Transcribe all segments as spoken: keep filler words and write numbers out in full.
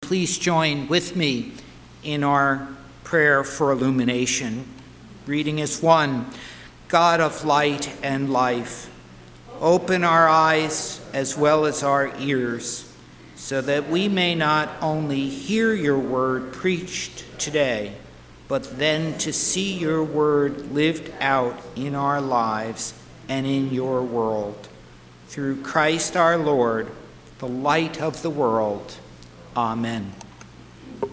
Please join with me in our prayer for illumination. Reading is one. God of light and life, open our eyes as well as our ears, so that we may not only hear your word preached today, but then to see your word lived out in our lives and in your world. Through Christ our Lord, the light of the world. Amen. Good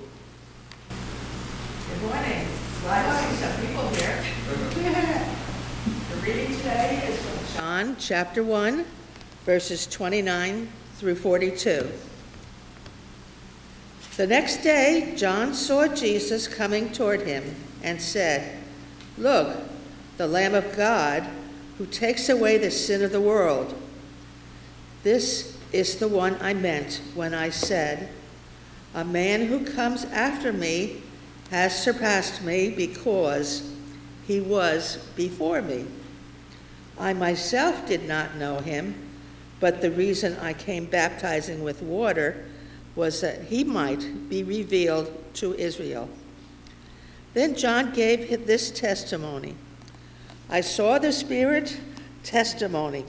morning. Glad to see some people here. The reading today is from John chapter one, verses twenty-nine through forty-two. The next day, John saw Jesus coming toward him and said, "Look, the Lamb of God who takes away the sin of the world. This is the one I meant when I said, a man who comes after me has surpassed me because he was before me. I myself did not know him, but the reason I came baptizing with water was that he might be revealed to Israel." Then John gave this testimony. I saw the Spirit testimony.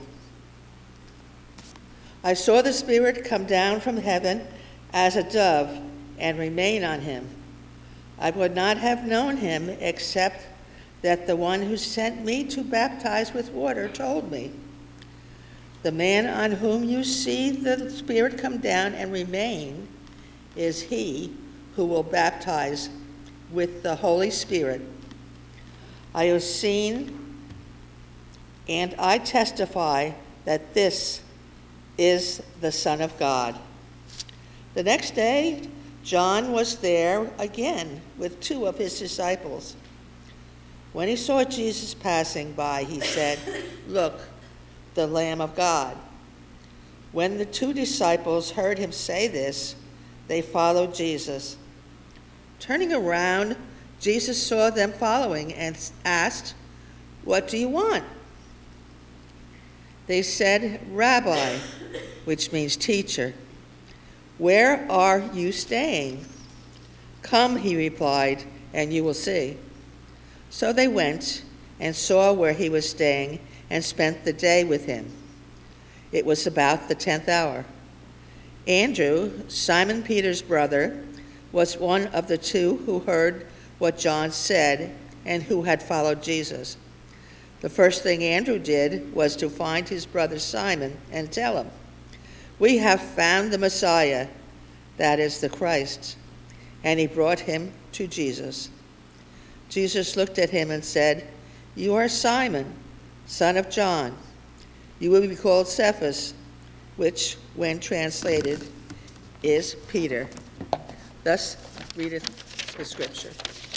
I saw the Spirit come down from heaven as a dove and remain on him. I would not have known him except that the one who sent me to baptize with water told me, the man on whom you see the Spirit come down and remain is he who will baptize with the Holy Spirit. I have seen and I testify that this is the Son of God. The next day, John was there again with two of his disciples. When he saw Jesus passing by, he said, "Look, the Lamb of God." When the two disciples heard him say this, they followed Jesus. Turning around, Jesus saw them following and asked, "What do you want?" They said, "Rabbi," which means teacher, "where are you staying?" "Come," he replied, "and you will see." So they went and saw where he was staying and spent the day with him. It was about the tenth hour. Andrew, Simon Peter's brother, was one of the two who heard what John said and who had followed Jesus. The first thing Andrew did was to find his brother Simon and tell him, "We have found the Messiah," that is the Christ. And he brought him to Jesus. Jesus looked at him and said, "You are Simon, son of John. You will be called Cephas," which, when translated, is Peter. Thus readeth the scripture.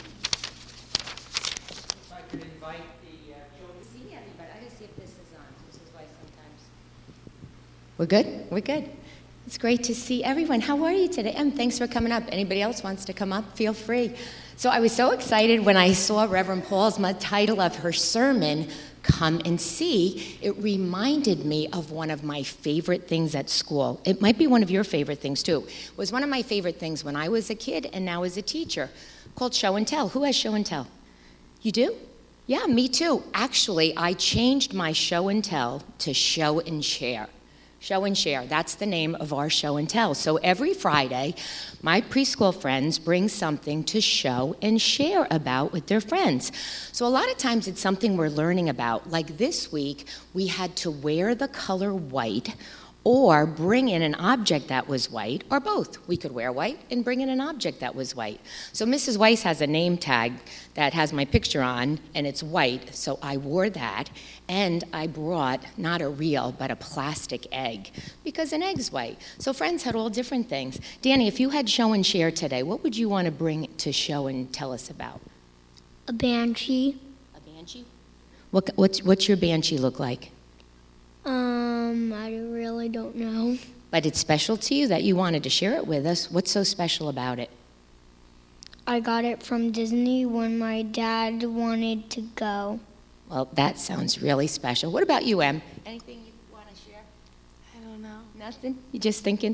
If I could invite the uh, children. See everybody. I gotta see if this is on. This is why sometimes. We're good? We're good. It's great to see everyone. How are you today? Em, thanks for coming up. Anybody else wants to come up, feel free. So I was so excited when I saw Reverend Paul's title of her sermon, Come and See. It reminded me of one of my favorite things at school. It might be one of your favorite things too. It was one of my favorite things when I was a kid and now as a teacher, called Show and Tell. Who has Show and Tell? You do? Yeah, me too. Actually, I changed my Show and Tell to Show and Share. Show and Share, that's the name of our Show and Tell. So every Friday, my preschool friends bring something to show and share about with their friends. So a lot of times it's something we're learning about. Like this week, we had to wear the color white or bring in an object that was white, or both. We could wear white and bring in an object that was white. So Missus Weiss has a name tag that has my picture on, and it's white, so I wore that, and I brought not a real, but a plastic egg, because an egg's white. So friends had all different things. Danny, if you had Show and Share today, what would you want to bring to show and tell us about? A banshee. A banshee? What, what's, what's your banshee look like? Um, I really don't know. But it's special to you that you wanted to share it with us. What's so special about it? I got it from Disney when my dad wanted to go. Well, that sounds really special. What about you, Em? Anything you want to share? I don't know. Nothing? You just thinking?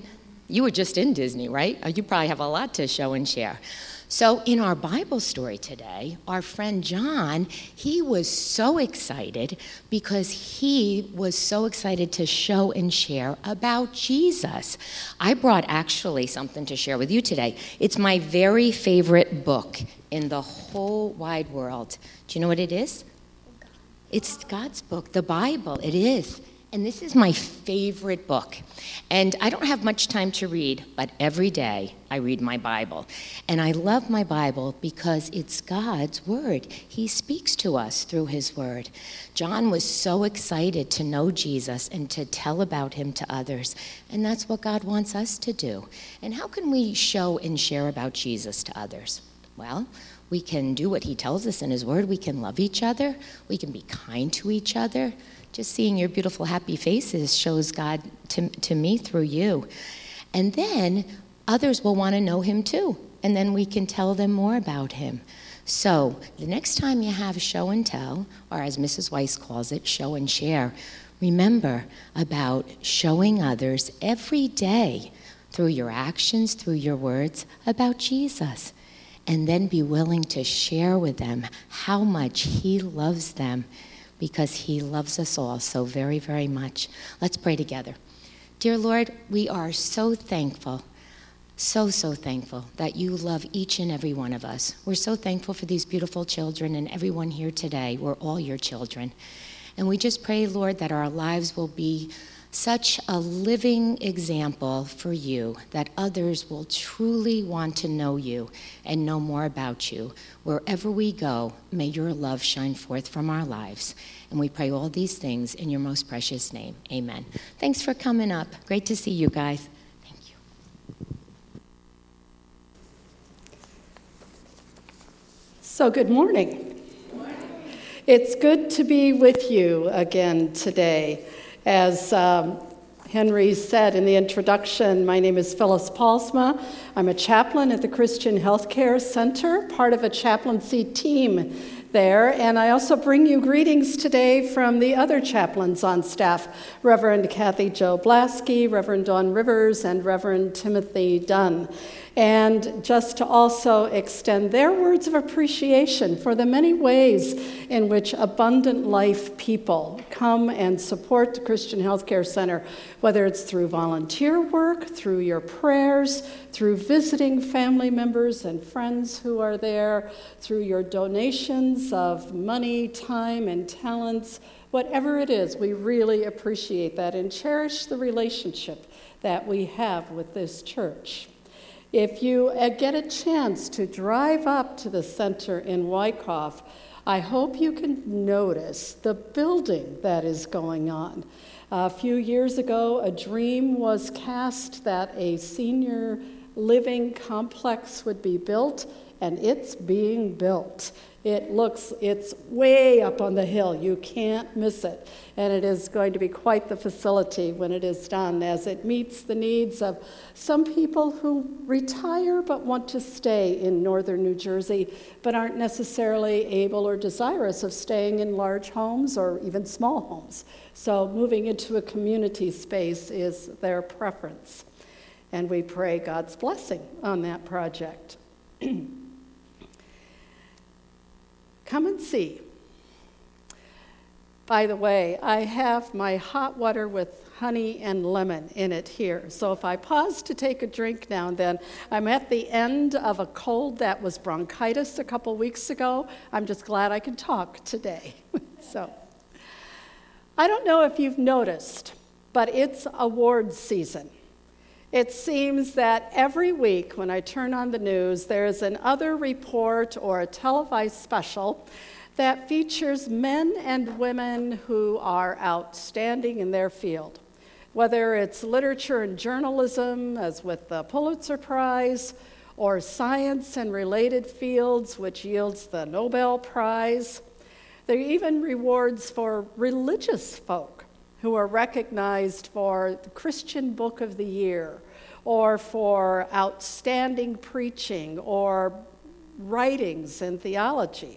You were just in Disney, right? Uh, You probably have a lot to show and share. So in our Bible story today, our friend John, he was so excited because he was so excited to show and share about Jesus. I brought actually something to share with you today. It's my very favorite book in the whole wide world. Do you know what it is? It's God's book, the Bible. It is. And this is my favorite book. And I don't have much time to read, but every day I read my Bible. And I love my Bible because it's God's word. He speaks to us through his word. John was so excited to know Jesus and to tell about him to others. And that's what God wants us to do. And how can we show and share about Jesus to others? Well, we can do what he tells us in his word. We can love each other. We can be kind to each other. Just seeing your beautiful, happy faces shows God to, to me through you. And then others will want to know him too. And then we can tell them more about him. So the next time you have show and tell, or as Missus Weiss calls it, show and share, remember about showing others every day through your actions, through your words, about Jesus. And then be willing to share with them how much he loves them, because he loves us all so very, very much. Let's pray together. Dear Lord, we are so thankful, so, so thankful that you love each and every one of us. We're so thankful for these beautiful children and everyone here today. We're all your children. And we just pray, Lord, that our lives will be such a living example for you, that others will truly want to know you and know more about you. Wherever we go, may your love shine forth from our lives. And we pray all these things in your most precious name. Amen. Thanks for coming up. Great to see you guys. Thank you. So good morning. Good morning. It's good to be with you again today. As um, Henry said in the introduction, my name is Phyllis Paulsma. I'm a chaplain at the Christian Healthcare Center, part of a chaplaincy team there, and I also bring you greetings today from the other chaplains on staff, Reverend Kathy Jo Blasky, Reverend Dawn Rivers, and Reverend Timothy Dunn. And just to also extend their words of appreciation for the many ways in which Abundant Life people come and support the Christian Healthcare Center, whether it's through volunteer work, through your prayers, through visiting family members and friends who are there, through your donations of money, time, and talents. Whatever it is, we really appreciate that and cherish the relationship that we have with this church. If you get a chance to drive up to the center in Wyckoff, I hope you can notice the building that is going on. A few years ago, a dream was cast that a senior living complex would be built, and it's being built. It looks, it's way up on the hill. You can't miss it. And it is going to be quite the facility when it is done, as it meets the needs of some people who retire but want to stay in northern New Jersey, but aren't necessarily able or desirous of staying in large homes or even small homes. So moving into a community space is their preference. And we pray God's blessing on that project. Come and see. By the way, I have my hot water with honey and lemon in it here. So if I pause to take a drink now and then, I'm at the end of a cold that was bronchitis a couple weeks ago. I'm just glad I can talk today. So I don't know if you've noticed, but it's awards season. It seems that every week when I turn on the news, there's an other report or a televised special that features men and women who are outstanding in their field. Whether it's literature and journalism, as with the Pulitzer Prize, or science and related fields, which yields the Nobel Prize. There are even rewards for religious folk who are recognized for the Christian Book of the Year, or for outstanding preaching, or writings in theology.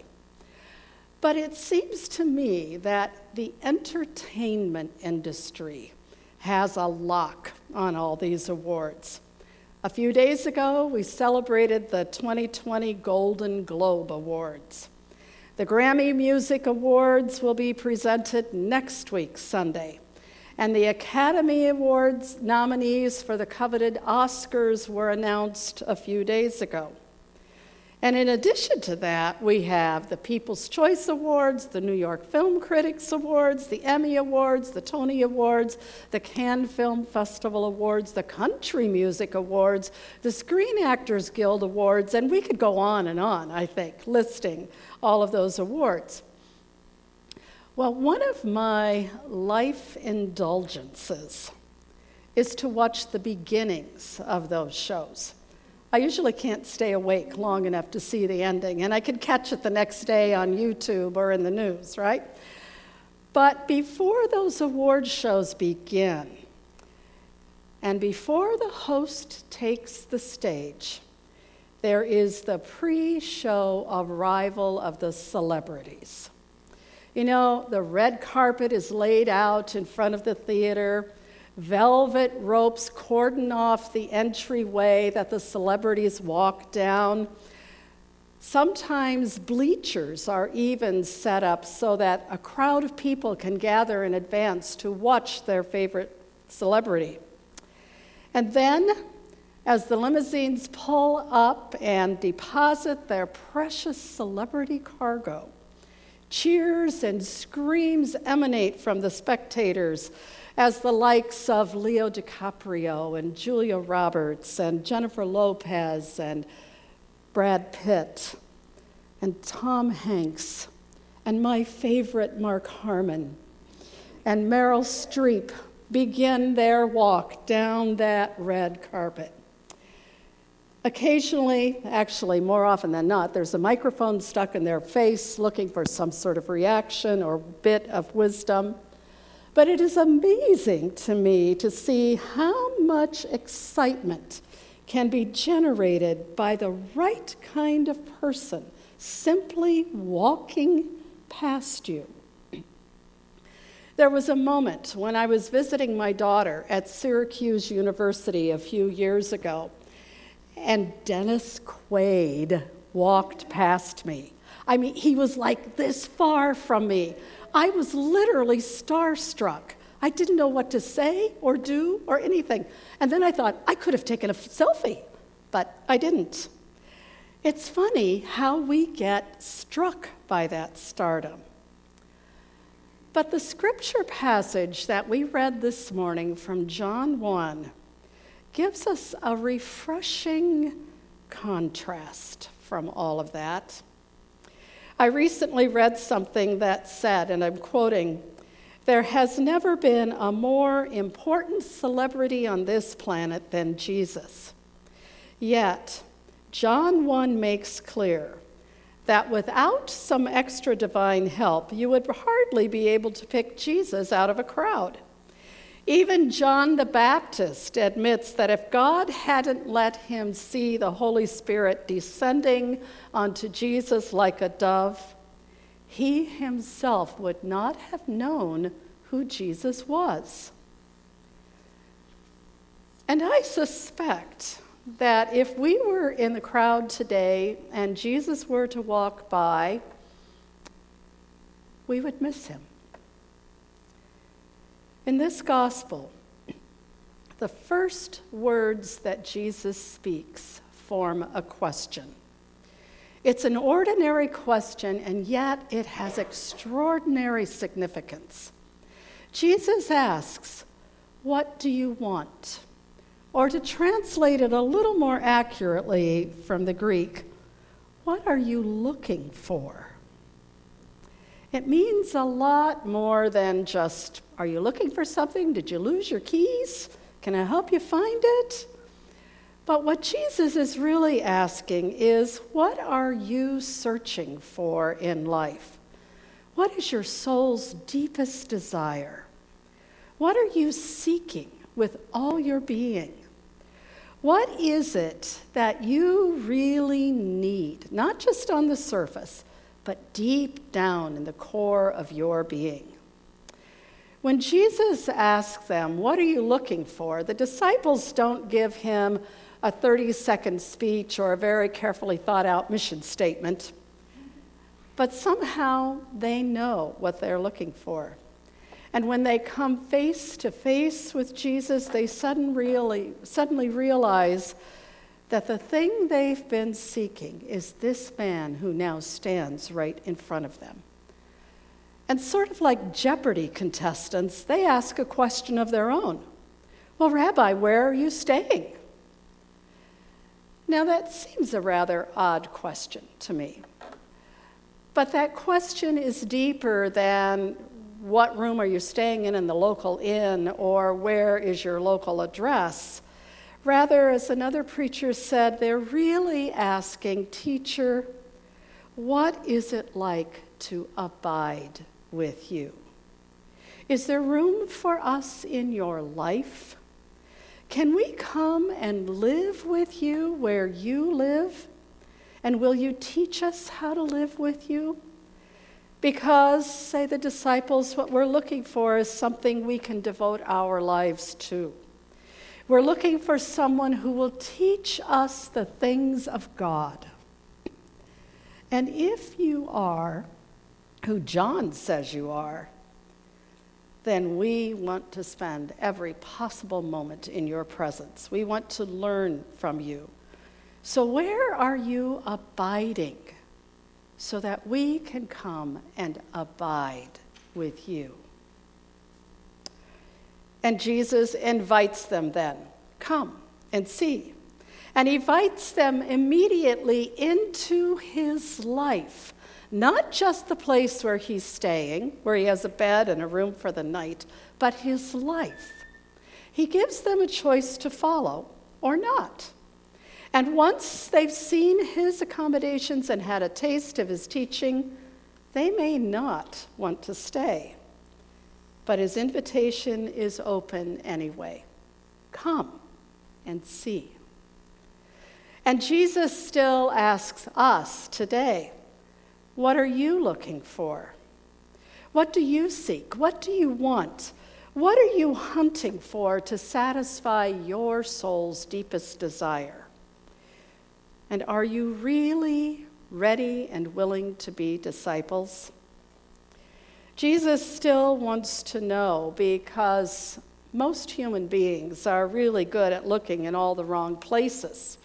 But it seems to me that the entertainment industry has a lock on all these awards. A few days ago, we celebrated the twenty twenty Golden Globe Awards. The Grammy Music Awards will be presented next week, Sunday. And the Academy Awards nominees for the coveted Oscars were announced a few days ago. And in addition to that, we have the People's Choice Awards, the New York Film Critics Awards, the Emmy Awards, the Tony Awards, the Cannes Film Festival Awards, the Country Music Awards, the Screen Actors Guild Awards, and we could go on and on, I think, listing all of those awards. Well, one of my life indulgences is to watch the beginnings of those shows. I usually can't stay awake long enough to see the ending, and I can catch it the next day on YouTube or in the news, right? But before those award shows begin, and before the host takes the stage, there is the pre-show arrival of the celebrities. You know, the red carpet is laid out in front of the theater. Velvet ropes cordon off the entryway that the celebrities walk down. Sometimes bleachers are even set up so that a crowd of people can gather in advance to watch their favorite celebrity. And then, as the limousines pull up and deposit their precious celebrity cargo, cheers and screams emanate from the spectators as the likes of Leo DiCaprio and Julia Roberts and Jennifer Lopez and Brad Pitt and Tom Hanks and my favorite Mark Harmon and Meryl Streep begin their walk down that red carpet. Occasionally, actually more often than not, there's a microphone stuck in their face looking for some sort of reaction or bit of wisdom. But it is amazing to me to see how much excitement can be generated by the right kind of person simply walking past you. There was a moment when I was visiting my daughter at Syracuse University a few years ago, and Dennis Quaid walked past me. I mean, he was like this far from me. I was literally starstruck. I didn't know what to say or do or anything. And then I thought, I could have taken a selfie, but I didn't. It's funny how we get struck by that stardom. But the scripture passage that we read this morning from John one gives us a refreshing contrast from all of that. I recently read something that said, and I'm quoting, "There has never been a more important celebrity on this planet than Jesus. Yet, John one makes clear that without some extra divine help, you would hardly be able to pick Jesus out of a crowd. Even John the Baptist admits that if God hadn't let him see the Holy Spirit descending onto Jesus like a dove, he himself would not have known who Jesus was." And I suspect that if we were in the crowd today and Jesus were to walk by, we would miss him. In this gospel, the first words that Jesus speaks form a question. It's an ordinary question, and yet it has extraordinary significance. Jesus asks, "What do you want?" Or to translate it a little more accurately from the Greek, "What are you looking for?" It means a lot more than just, "Are you looking for something? Did you lose your keys? Can I help you find it?" But what Jesus is really asking is, what are you searching for in life? What is your soul's deepest desire? What are you seeking with all your being? What is it that you really need, not just on the surface, but deep down in the core of your being? When Jesus asks them, "What are you looking for?" the disciples don't give him a thirty-second speech or a very carefully thought-out mission statement, but somehow they know what they're looking for. And when they come face to face with Jesus, they sudden really, suddenly realize that the thing they've been seeking is this man who now stands right in front of them. And sort of like Jeopardy contestants, they ask a question of their own. "Well, Rabbi, where are you staying?" Now, that seems a rather odd question to me. But that question is deeper than what room are you staying in in the local inn or where is your local address. Rather, as another preacher said, they're really asking, "Teacher, what is it like to abide with you? Is there room for us in your life? Can we come and live with you where you live? And will you teach us how to live with you?" Because, say the disciples, what we're looking for is something we can devote our lives to. We're looking for someone who will teach us the things of God. And if you are who John says you are, then we want to spend every possible moment in your presence. We want to learn from you. So where are you abiding so that we can come and abide with you? And Jesus invites them then, "Come and see." And he invites them immediately into his life. Not just the place where he's staying, where he has a bed and a room for the night, but his life. He gives them a choice to follow or not. And once they've seen his accommodations and had a taste of his teaching, they may not want to stay. But his invitation is open anyway. Come and see. And Jesus still asks us today, what are you looking for? What do you seek? What do you want? What are you hunting for to satisfy your soul's deepest desire? And are you really ready and willing to be disciples? Jesus still wants to know, because most human beings are really good at looking in all the wrong places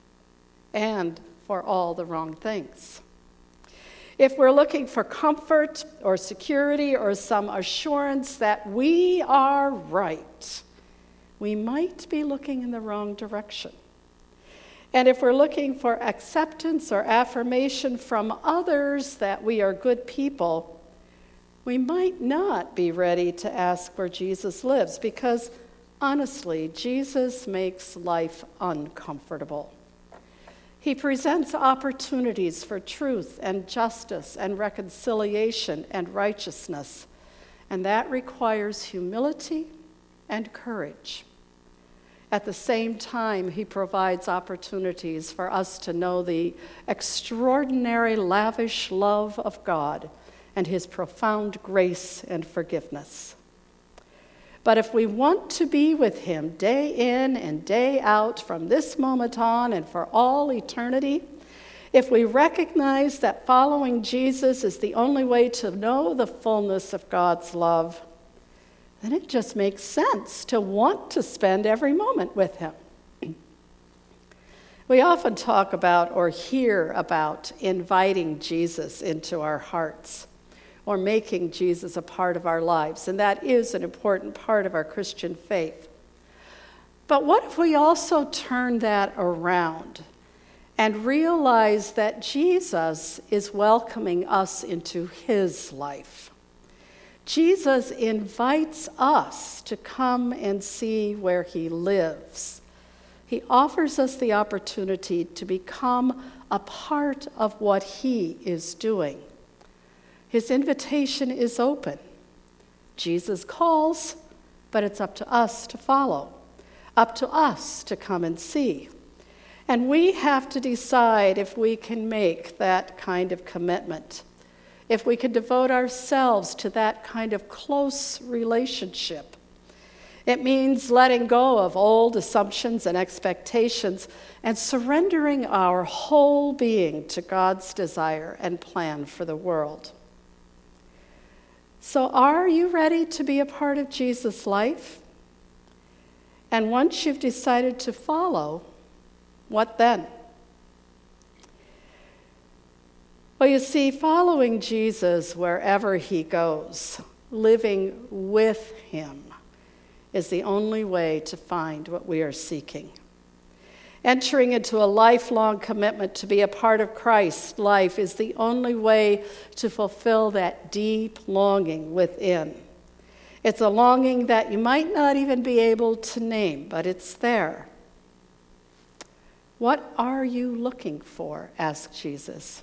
and for all the wrong things. If we're looking for comfort or security or some assurance that we are right, we might be looking in the wrong direction. And if we're looking for acceptance or affirmation from others that we are good people, we might not be ready to ask where Jesus lives, because honestly, Jesus makes life uncomfortable. He presents opportunities for truth and justice and reconciliation and righteousness, and that requires humility and courage. At the same time, he provides opportunities for us to know the extraordinary, lavish love of God and his profound grace and forgiveness. But if we want to be with him day in and day out from this moment on and for all eternity, if we recognize that following Jesus is the only way to know the fullness of God's love, then it just makes sense to want to spend every moment with him. We often talk about or hear about inviting Jesus into our hearts, or making Jesus a part of our lives, and that is an important part of our Christian faith. But what if we also turn that around and realize that Jesus is welcoming us into his life? Jesus invites us to come and see where he lives. He offers us the opportunity to become a part of what he is doing. His invitation is open. Jesus calls, but it's up to us to follow, up to us to come and see. And we have to decide if we can make that kind of commitment, if we could devote ourselves to that kind of close relationship. It means letting go of old assumptions and expectations and surrendering our whole being to God's desire and plan for the world. So, are you ready to be a part of Jesus' life? And once you've decided to follow, what then? Well, you see, following Jesus wherever he goes, living with him, is the only way to find what we are seeking. Entering into a lifelong commitment to be a part of Christ's life is the only way to fulfill that deep longing within. It's a longing that you might not even be able to name, but it's there. What are you looking for? Asked Jesus.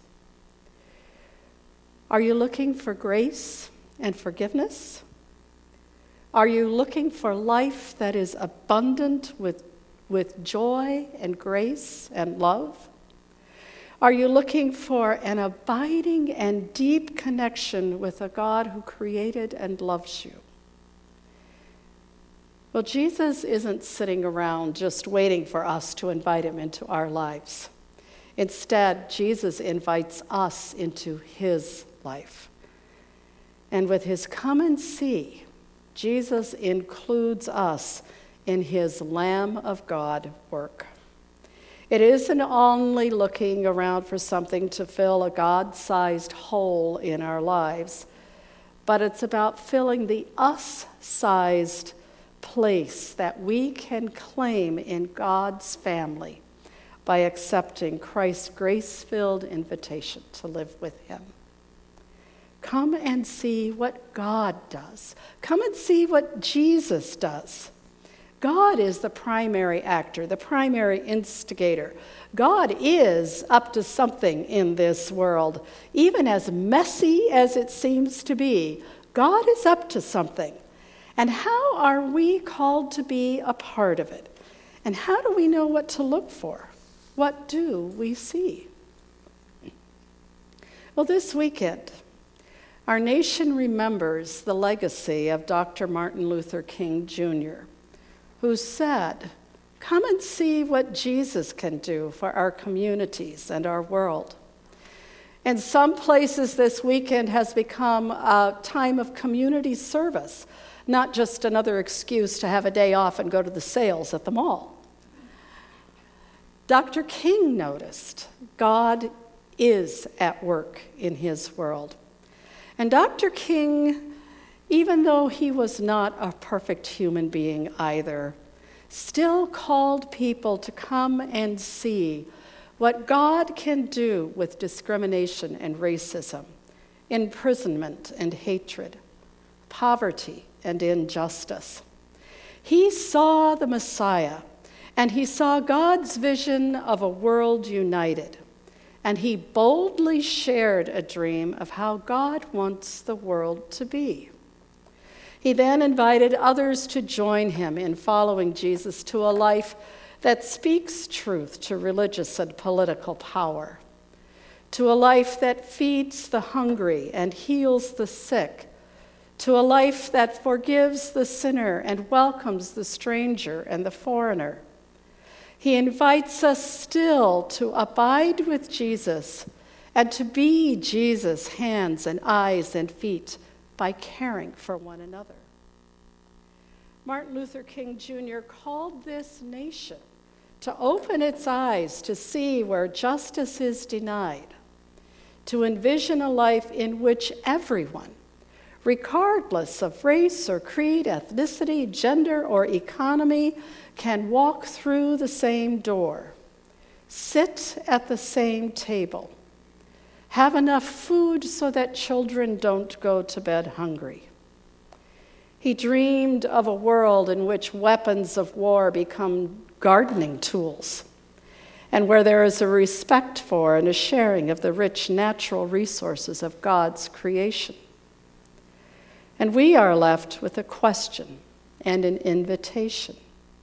Are you looking for grace and forgiveness? Are you looking for life that is abundant with, with joy and grace and love? Are you looking for an abiding and deep connection with a God who created and loves you? Well, Jesus isn't sitting around just waiting for us to invite him into our lives. Instead, Jesus invites us into his life. And with his come and see, Jesus includes us in his Lamb of God work. It isn't only looking around for something to fill a God-sized hole in our lives, but it's about filling the us-sized place that we can claim in God's family by accepting Christ's grace-filled invitation to live with him. Come and see what God does. Come and see what Jesus does. God is the primary actor, the primary instigator. God is up to something in this world. Even as messy as it seems to be, God is up to something. And how are we called to be a part of it? And how do we know what to look for? What do we see? Well, this weekend, our nation remembers the legacy of Doctor Martin Luther King Junior, who said, "Come and see what Jesus can do for our communities and our world." In some places, this weekend has become a time of community service, not just another excuse to have a day off and go to the sales at the mall. Doctor King noticed God is at work in his world. And Doctor King, even though he was not a perfect human being either, still called people to come and see what God can do with discrimination and racism, imprisonment and hatred, poverty and injustice. He saw the Messiah, and he saw God's vision of a world united. And he boldly shared a dream of how God wants the world to be. He then invited others to join him in following Jesus to a life that speaks truth to religious and political power, to a life that feeds the hungry and heals the sick, to a life that forgives the sinner and welcomes the stranger and the foreigner. He invites us still to abide with Jesus and to be Jesus' hands and eyes and feet by caring for one another. Martin Luther King Junior called this nation to open its eyes to see where justice is denied, to envision a life in which everyone, regardless of race or creed, ethnicity, gender, or economy, can walk through the same door, sit at the same table, have enough food so that children don't go to bed hungry. He dreamed of a world in which weapons of war become gardening tools, and where there is a respect for and a sharing of the rich natural resources of God's creation. And we are left with a question and an invitation.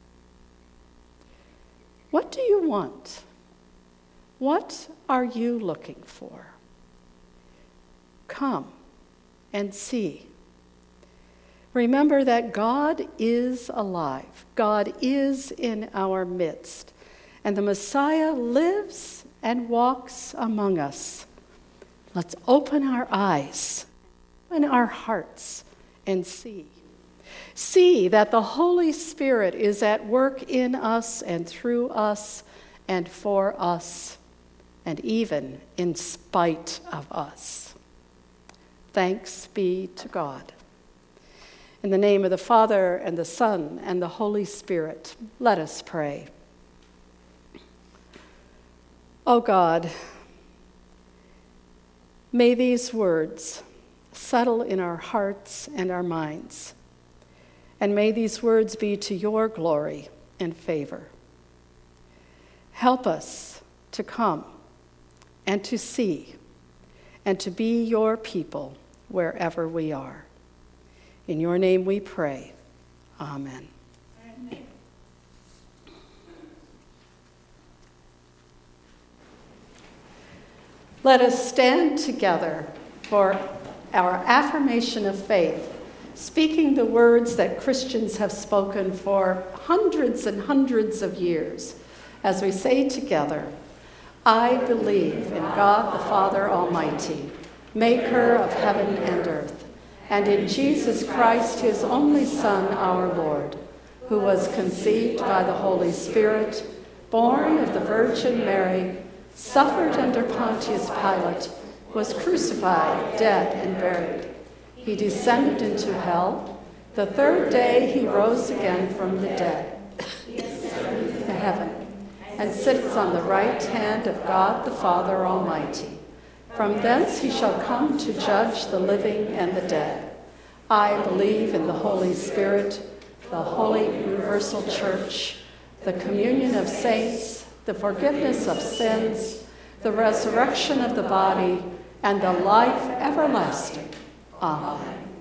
What do you want? What are you looking for? come and see. Remember that God is alive. God is in our midst. And the Messiah lives and walks among us. Let's open our eyes, open our hearts, and see. See that the Holy Spirit is at work in us and through us and for us, and even in spite of us. Thanks be to God. In the name of the Father, and the Son, and the Holy Spirit, let us pray. O God, may these words settle in our hearts and our minds, and may these words be to your glory and favor. Help us to come and to see and to be your people wherever we are. In your name we pray. Amen. Amen. Let us stand together for our affirmation of faith, speaking the words that Christians have spoken for hundreds and hundreds of years, as we say together, I believe in God the Father Almighty, maker of heaven and earth, and in Jesus Christ, his only Son, our Lord, who was conceived by the Holy Spirit, born of the Virgin Mary, suffered under Pontius Pilate, was crucified, dead, and buried. He descended into hell. The third day he rose again from the dead to heaven, and sits on the right hand of God the Father Almighty. From thence he shall come to judge the living and the dead. I believe in the Holy Spirit, the holy universal church, the communion of saints, the forgiveness of sins, the resurrection of the body, and the life everlasting. Amen.